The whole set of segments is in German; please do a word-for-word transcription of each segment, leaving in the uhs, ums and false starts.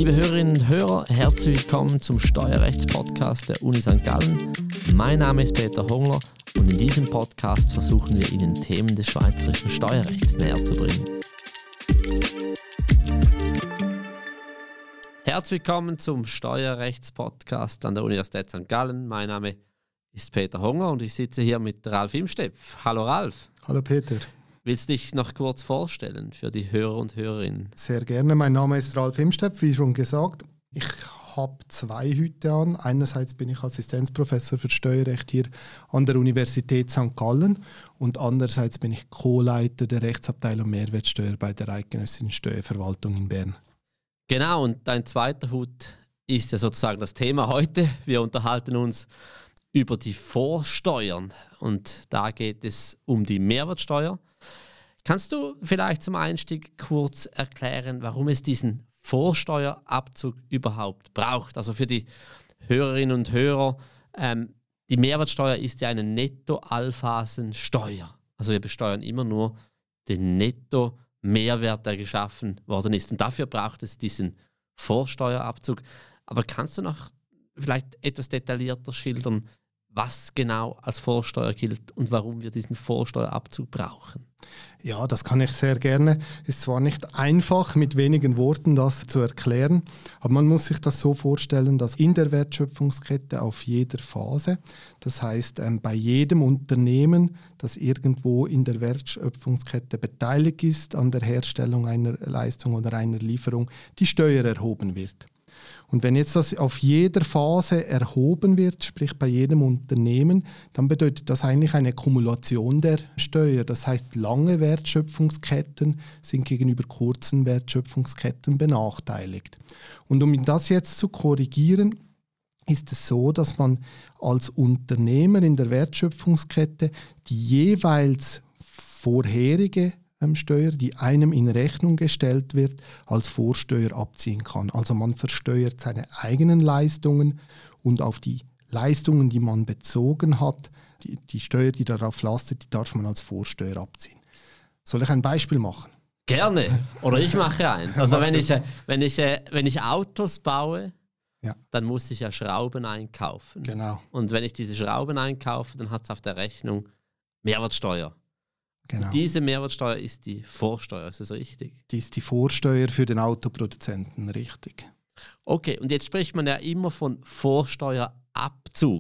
Liebe Hörerinnen und Hörer, herzlich willkommen zum Steuerrechtspodcast der Uni Sankt Gallen. Mein Name ist Peter Hongler und in diesem Podcast versuchen wir Ihnen Themen des schweizerischen Steuerrechts näher zu bringen. Herzlich willkommen zum Steuerrechtspodcast an der Universität Sankt Gallen. Mein Name ist Peter Hongler und ich sitze hier mit Ralf Imstepf. Hallo Ralf. Hallo Peter. Willst du dich noch kurz vorstellen für die Hörer und Hörerinnen? Sehr gerne. Mein Name ist Ralf Imstepf, wie schon gesagt. Ich habe zwei Hüte an. Einerseits bin ich Assistenzprofessor für Steuerrecht hier an der Universität Sankt Gallen und andererseits bin ich Co-Leiter der Rechtsabteilung Mehrwertsteuer bei der Eidgenössischen Steuerverwaltung in Bern. Genau, und dein zweiter Hut ist ja sozusagen das Thema heute. Wir unterhalten uns über die Vorsteuern und da geht es um die Mehrwertsteuer. Kannst du vielleicht zum Einstieg kurz erklären, warum es diesen Vorsteuerabzug überhaupt braucht? Also für die Hörerinnen und Hörer, ähm, die Mehrwertsteuer ist ja eine Netto-Allphasensteuer. Also wir besteuern immer nur den Netto-Mehrwert, der geschaffen worden ist. Und dafür braucht es diesen Vorsteuerabzug. Aber kannst du noch vielleicht etwas detaillierter schildern, was genau als Vorsteuer gilt und warum wir diesen Vorsteuerabzug brauchen? Ja, das kann ich sehr gerne. Ist zwar nicht einfach, mit wenigen Worten das zu erklären, aber man muss sich das so vorstellen, dass in der Wertschöpfungskette auf jeder Phase, das heißt ähm, bei jedem Unternehmen, das irgendwo in der Wertschöpfungskette beteiligt ist an der Herstellung einer Leistung oder einer Lieferung, die Steuer erhoben wird. Und wenn jetzt das auf jeder Phase erhoben wird, sprich bei jedem Unternehmen, dann bedeutet das eigentlich eine Kumulation der Steuer. Das heißt, lange Wertschöpfungsketten sind gegenüber kurzen Wertschöpfungsketten benachteiligt. Und um das jetzt zu korrigieren, ist es so, dass man als Unternehmer in der Wertschöpfungskette die jeweils vorherige Steuer, die einem in Rechnung gestellt wird, als Vorsteuer abziehen kann. Also man versteuert seine eigenen Leistungen und auf die Leistungen, die man bezogen hat, die, die Steuer, die darauf lastet, die darf man als Vorsteuer abziehen. Soll ich ein Beispiel machen? Gerne. Oder ich mache eins. Also wenn ich, wenn ich, wenn ich Autos baue, ja, dann muss ich ja Schrauben einkaufen. Genau. Und wenn ich diese Schrauben einkaufe, dann hat es auf der Rechnung Mehrwertsteuer. Genau. Diese Mehrwertsteuer ist die Vorsteuer, ist das richtig? Die ist die Vorsteuer für den Autoproduzenten, richtig. Okay, und jetzt spricht man ja immer von Vorsteuerabzug.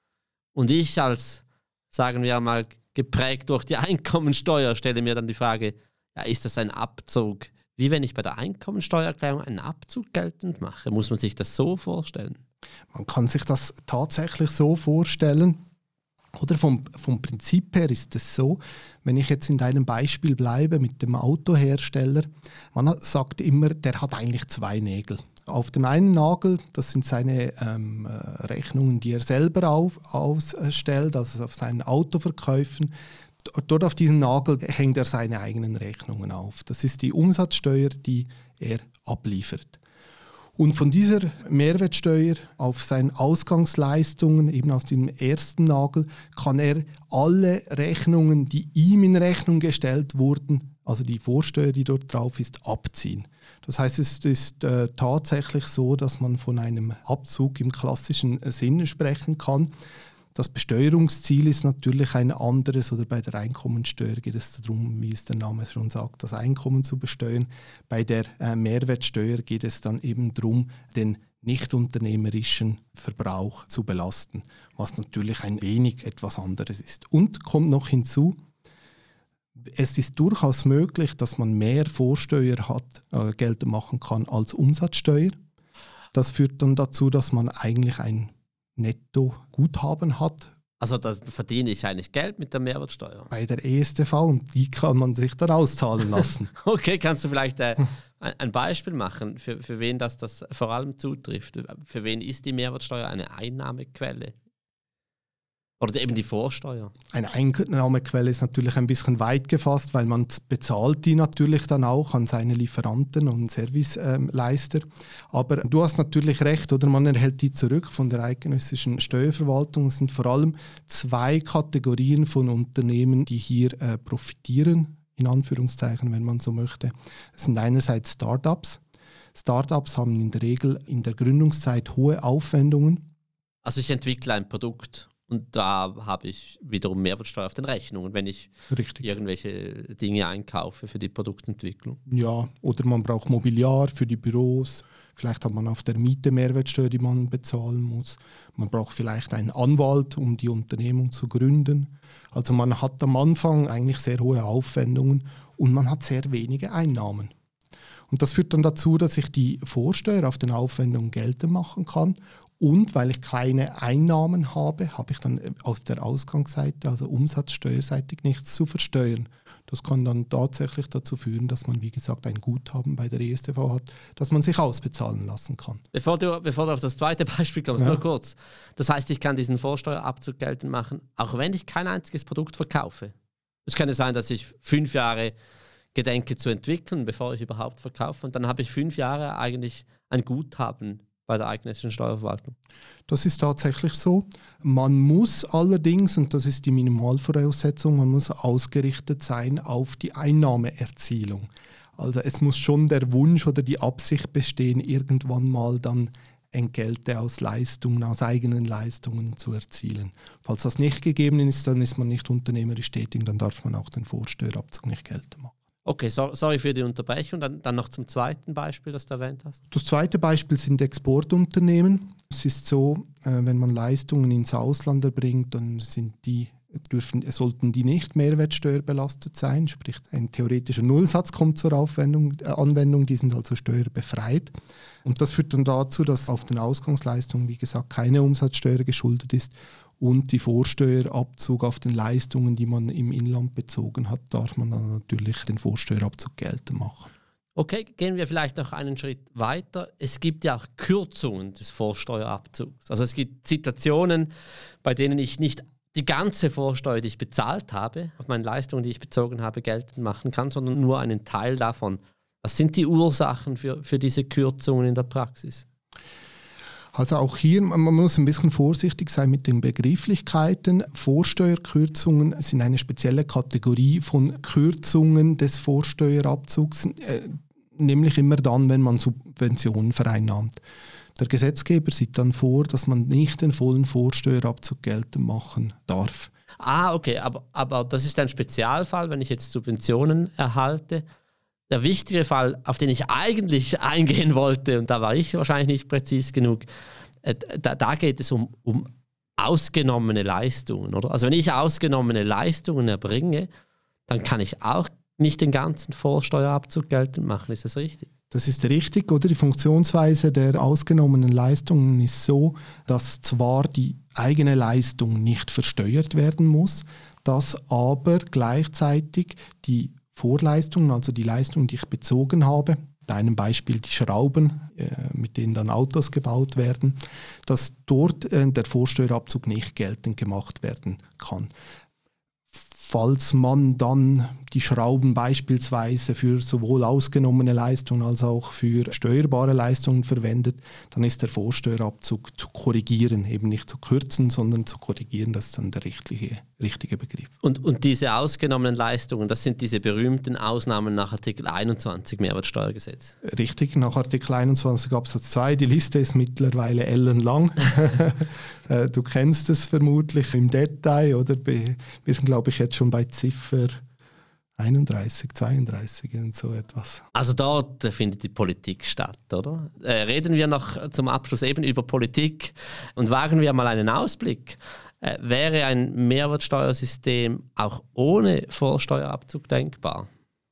Und ich als, sagen wir mal, geprägt durch die Einkommensteuer, stelle mir dann die Frage, ja, ist das ein Abzug? Wie wenn ich bei der Einkommensteuererklärung einen Abzug geltend mache? Muss man sich das so vorstellen? Man kann sich das tatsächlich so vorstellen. Oder vom, vom Prinzip her ist es so, wenn ich jetzt in deinem Beispiel bleibe mit dem Autohersteller, man sagt immer, der hat eigentlich zwei Nägel. Auf dem einen Nagel, das sind seine ähm, Rechnungen, die er selber auf, ausstellt, also auf seinen Autoverkäufen. Dort auf diesen Nagel hängt er seine eigenen Rechnungen auf. Das ist die Umsatzsteuer, die er abliefert. Und von dieser Mehrwertsteuer auf seine Ausgangsleistungen, eben auf dem ersten Nagel, kann er alle Rechnungen, die ihm in Rechnung gestellt wurden, also die Vorsteuer, die dort drauf ist, abziehen. Das heißt, es ist äh, tatsächlich so, dass man von einem Abzug im klassischen Sinne sprechen kann. Das Besteuerungsziel ist natürlich ein anderes, oder bei der Einkommensteuer geht es darum, wie es der Name schon sagt, das Einkommen zu besteuern. Bei der äh, Mehrwertsteuer geht es dann eben darum, den nicht unternehmerischen Verbrauch zu belasten, was natürlich ein wenig etwas anderes ist. Und kommt noch hinzu, es ist durchaus möglich, dass man mehr Vorsteuer hat, äh, geltend machen kann als Umsatzsteuer. Das führt dann dazu, dass man eigentlich ein Netto-Guthaben hat. Also da verdiene ich eigentlich Geld mit der Mehrwertsteuer? Bei der E S T V, und die kann man sich dann auszahlen lassen. Okay, kannst du vielleicht äh, ein Beispiel machen, für, für wen das, das vor allem zutrifft? Für wen ist die Mehrwertsteuer eine Einnahmequelle? Oder eben die Vorsteuer? Eine Einnahmequelle ist natürlich ein bisschen weit gefasst, weil man bezahlt die natürlich dann auch an seine Lieferanten und Serviceleister. Aber du hast natürlich recht, oder man erhält die zurück von der Eidgenössischen Steuerverwaltung. Es sind vor allem zwei Kategorien von Unternehmen, die hier äh, profitieren, in Anführungszeichen, wenn man so möchte. Es sind einerseits Startups. Startups haben in der Regel in der Gründungszeit hohe Aufwendungen. Also ich entwickle ein Produkt und da habe ich wiederum Mehrwertsteuer auf den Rechnungen, wenn ich Richtig. irgendwelche Dinge einkaufe für die Produktentwicklung. Ja, oder man braucht Mobiliar für die Büros. Vielleicht hat man auf der Miete Mehrwertsteuer, die man bezahlen muss. Man braucht vielleicht einen Anwalt, um die Unternehmung zu gründen. Also man hat am Anfang eigentlich sehr hohe Aufwendungen und man hat sehr wenige Einnahmen. Und das führt dann dazu, dass ich die Vorsteuer auf den Aufwendungen geltend machen kann. Und weil ich keine Einnahmen habe, habe ich dann auf der Ausgangsseite, also umsatzsteuerseitig, nichts zu versteuern. Das kann dann tatsächlich dazu führen, dass man, wie gesagt, ein Guthaben bei der E S T V hat, das man sich ausbezahlen lassen kann. Bevor du, bevor du auf das zweite Beispiel kommst, ja. nur kurz. Das heißt, ich kann diesen Vorsteuerabzug geltend machen, auch wenn ich kein einziges Produkt verkaufe. Es kann ja sein, dass ich fünf Jahre gedenke zu entwickeln, bevor ich überhaupt verkaufe. Und dann habe ich fünf Jahre eigentlich ein Guthaben bei der eigentlichen Steuerverwaltung. Das ist tatsächlich so. Man muss allerdings, und das ist die Minimalvoraussetzung, man muss ausgerichtet sein auf die Einnahmeerzielung. Also es muss schon der Wunsch oder die Absicht bestehen, irgendwann mal dann Entgelte aus Leistungen, aus eigenen Leistungen zu erzielen. Falls das nicht gegeben ist, dann ist man nicht unternehmerisch tätig, dann darf man auch den Vorsteuerabzug nicht geltend machen. Okay, so, sorry für die Unterbrechung. Dann, dann noch zum zweiten Beispiel, das du erwähnt hast. Das zweite Beispiel sind Exportunternehmen. Es ist so, wenn man Leistungen ins Ausland erbringt, dann sind die, dürfen, sollten die nicht mehrwertsteuerbelastet sein. Sprich, ein theoretischer Nullsatz kommt zur Aufwendung, äh, Anwendung, die sind also steuerbefreit. Und das führt dann dazu, dass auf den Ausgangsleistungen, wie gesagt, keine Umsatzsteuer geschuldet ist. Und die Vorsteuerabzug auf den Leistungen, die man im Inland bezogen hat, darf man dann natürlich den Vorsteuerabzug geltend machen. Okay, gehen wir vielleicht noch einen Schritt weiter. Es gibt ja auch Kürzungen des Vorsteuerabzugs. Also es gibt Situationen, bei denen ich nicht die ganze Vorsteuer, die ich bezahlt habe, auf meine Leistungen, die ich bezogen habe, geltend machen kann, sondern nur einen Teil davon. Was sind die Ursachen für, für diese Kürzungen in der Praxis? Also auch hier, man muss ein bisschen vorsichtig sein mit den Begrifflichkeiten. Vorsteuerkürzungen sind eine spezielle Kategorie von Kürzungen des Vorsteuerabzugs, äh, nämlich immer dann, wenn man Subventionen vereinnahmt. Der Gesetzgeber sieht dann vor, dass man nicht den vollen Vorsteuerabzug geltend machen darf. Ah, okay, aber, aber das ist ein Spezialfall, wenn ich jetzt Subventionen erhalte. Der wichtige Fall, auf den ich eigentlich eingehen wollte, und da war ich wahrscheinlich nicht präzis genug, äh, da, da geht es um, um ausgenommene Leistungen, oder? Also wenn ich ausgenommene Leistungen erbringe, dann kann ich auch nicht den ganzen Vorsteuerabzug geltend machen. Ist das richtig? Das ist richtig, oder? Die Funktionsweise der ausgenommenen Leistungen ist so, dass zwar die eigene Leistung nicht versteuert werden muss, dass aber gleichzeitig die Vorleistungen, also die Leistungen, die ich bezogen habe, in einem Beispiel die Schrauben, äh, mit denen dann Autos gebaut werden, dass dort äh, der Vorsteuerabzug nicht geltend gemacht werden kann. Falls man dann die Schrauben beispielsweise für sowohl ausgenommene Leistungen als auch für steuerbare Leistungen verwendet, dann ist der Vorsteuerabzug zu korrigieren, eben nicht zu kürzen, sondern zu korrigieren, das ist dann der richtige, richtige Begriff. Und, und diese ausgenommenen Leistungen, das sind diese berühmten Ausnahmen nach Artikel einundzwanzig Mehrwertsteuergesetz? Richtig, nach Artikel einundzwanzig Absatz zwei, die Liste ist mittlerweile ellenlang. Du kennst es vermutlich im Detail, oder? Wir sind, glaube ich, jetzt schon bei Ziffer einunddreißig, zweiunddreißig und so etwas. Also dort findet die Politik statt, oder? Äh, reden wir noch zum Abschluss eben über Politik und wagen wir mal einen Ausblick. Äh, wäre ein Mehrwertsteuersystem auch ohne Vorsteuerabzug denkbar?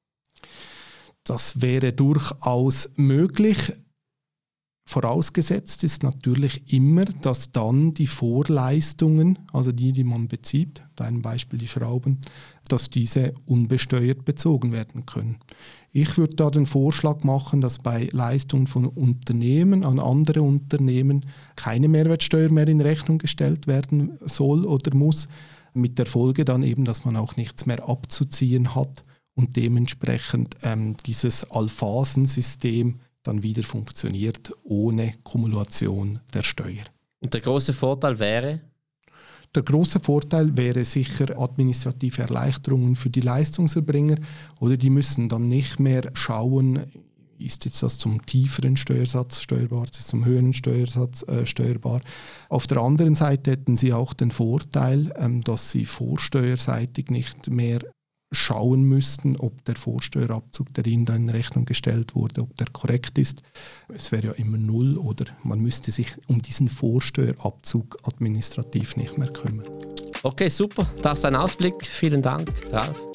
Das wäre durchaus möglich. Vorausgesetzt ist natürlich immer, dass dann die Vorleistungen, also die, die man bezieht, ein Beispiel die Schrauben, dass diese unbesteuert bezogen werden können. Ich würde da den Vorschlag machen, dass bei Leistungen von Unternehmen an andere Unternehmen keine Mehrwertsteuer mehr in Rechnung gestellt werden soll oder muss, mit der Folge dann eben, dass man auch nichts mehr abzuziehen hat und dementsprechend ähm, dieses Alphasensystem dann wieder funktioniert ohne Kumulation der Steuer. Und der große Vorteil wäre? Der große Vorteil wäre sicher administrative Erleichterungen für die Leistungserbringer, oder die müssen dann nicht mehr schauen, Ist jetzt das zum tieferen Steuersatz steuerbar, ist das zum höheren Steuersatz äh, steuerbar? Auf der anderen Seite hätten Sie auch den Vorteil, ähm, dass Sie vorsteuerseitig nicht mehr schauen müssten, ob der Vorsteuerabzug, der Ihnen in Rechnung gestellt wurde, ob der korrekt ist. Es wäre ja immer null oder man müsste sich um diesen Vorsteuerabzug administrativ nicht mehr kümmern. Okay, super. Das ist ein Ausblick. Vielen Dank, Ralf.